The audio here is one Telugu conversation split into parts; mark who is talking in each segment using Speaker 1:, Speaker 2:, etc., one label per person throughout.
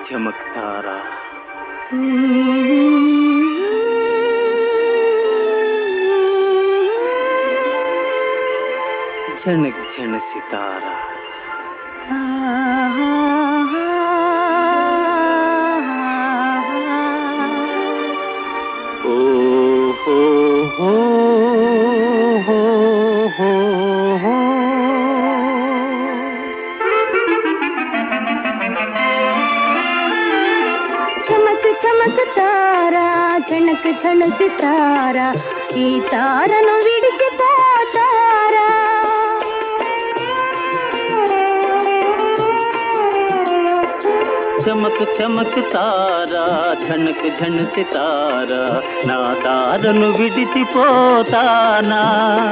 Speaker 1: झमक तारा। झनक झन सितारा। ओ हो हो हो हो हो।
Speaker 2: चमक चमक तारा झनक झन सितारा ఈ తారను విడిచిపోతారా
Speaker 1: चमक चमक तारा झनक झन सितारा ना तारनु विडिचिपोताना।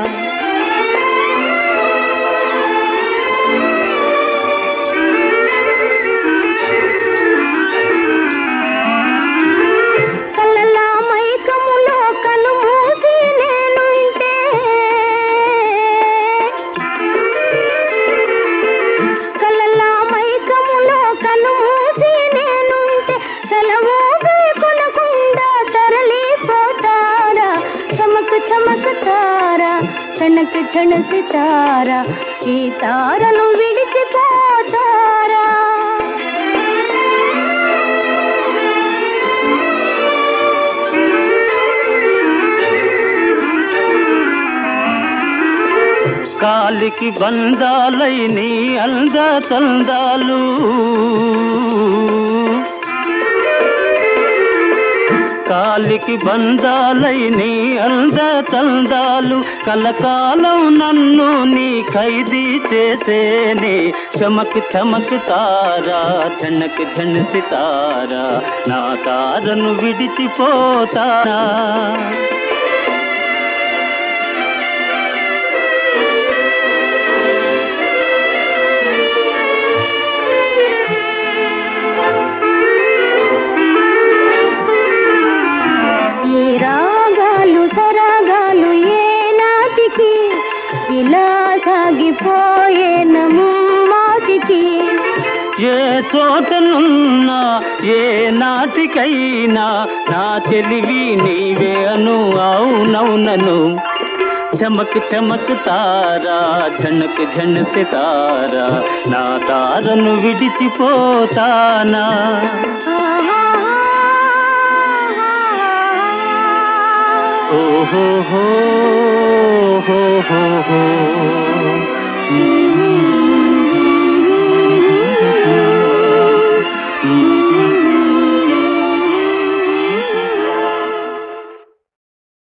Speaker 2: झनक झन सितारा ఈ తారను విడిచిపోతారా
Speaker 1: కాలికి బంధాలై నీ అంద తందాలు కాలికి బంధాలై నీ అంద తందాలు కలకాలం నన్ను నీ ఖైదీ చేసేనే। చమక్ చమక్ తారా ఝనక్ ఝన్ సితారా నా తారను విడిచిపోతానా।
Speaker 2: ఇలా సాగిపోయేనము మాటికి
Speaker 1: ఏ చోటనున్నా ఏ నాటికైనా నా తెలివి నీవే అను అవునవునను। చమక్ చమక్ తారా ఝనక్ ఝన్ సితారా నా తారను విడిచిపోతానా। ఓహో హో